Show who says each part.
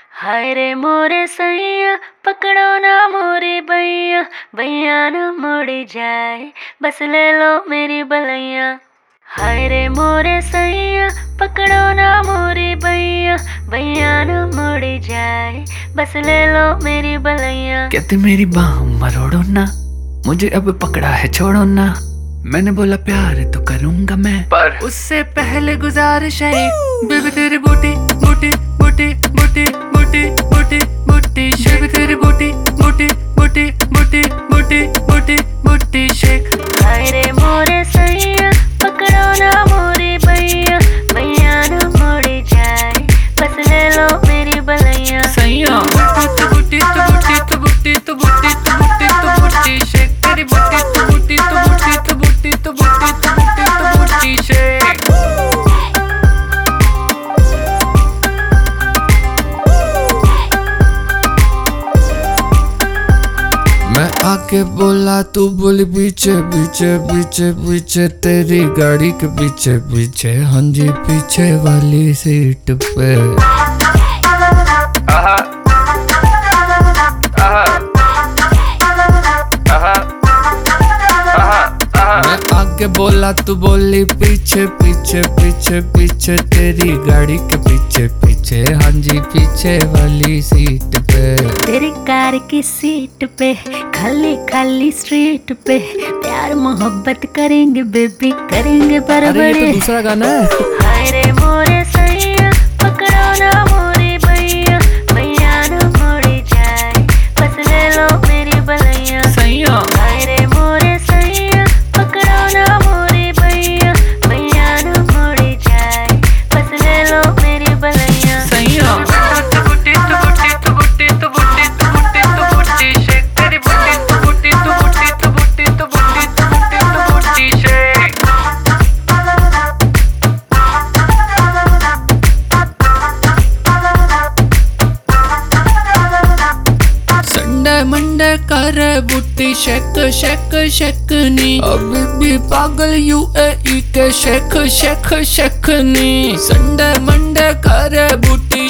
Speaker 1: हाय रे मोरे सैया, पकड़ो ना मोरी बैया, बैया ना मुड़ जाए, बस ले लो मेरी बलैया। हाय रे मोरे सैया, पकड़ो ना मोरी बैया, बैया ना मुड़ जाए, बस ले लो मेरी बलैया।
Speaker 2: कहते मेरी बाह मरोड़ो ना, मुझे अब पकड़ा है छोड़ो ना। मैंने बोला प्यार तो करूंगा मैं, पर उससे पहले गुजारिश है बेबी तेरी बूटी बूटी बूटी बूटी बूटी बूटी बूटी शेक, तेरी बूटी बूटी बूटी बूटी बूटी बूटी बूटी शेक।
Speaker 1: हाय रे मोरे सैया, पकड़ो ना मोरी बैया, बैया ना मुड़ जाए, बस ले लो मेरी बलैया।
Speaker 2: सैया बूटी तो बूटी तो बूटी तो बूटी तो बूटी तो बूटी तो बूटी शेक, तेरी बूटी तो बूटी तो बूटी तो बूटी तो बूटी तो बूटी तो बूटी शेक। मैं आके बोला तू बोली पीछे पीछे पीछे पीछे, तेरी गाड़ी के पीछे पीछे, हाँ जी पीछे वाली सीट पे। मैं आगे बोला तू बोली पीछे पीछे पीछे पीछे, तेरी गाड़ी के पीछे पीछे, हाँ जी पीछे वाली सीट पे।
Speaker 1: तेरी कार की सीट पे, खाली खाली स्ट्रीट पे, प्यार मोहब्बत करेंगे बेबी, करेंगे
Speaker 2: अरे ये
Speaker 1: बड़बड़े।
Speaker 2: तो दूसरा गाना है।
Speaker 1: हाय रे मोरे सैया, पकड़ो ना मोरी बैया, बैया ना मुड़ जाए, बस ले लो मेरी बलैया।
Speaker 2: सैया
Speaker 1: हाय रे मोरे सैया, पकड़ो ना मोरी बैया, बैया ना मुड़ जाए, बस ले लो मेरी बलैया।
Speaker 2: सैया तो बूटी तो बूटी तो बूटी तो बूटी तो बूटी तो बूटी शेक, तेरी बूटी तो बूटी तो बूटी तो बूटी तो बूटी तो बूटी तो बूटी शेक। संडे मंडे करे बूटी शेक शेक शेक नी, अभी भी पागल यूएई के शेक शेक शेक नी। संडे मंडे करे बूटी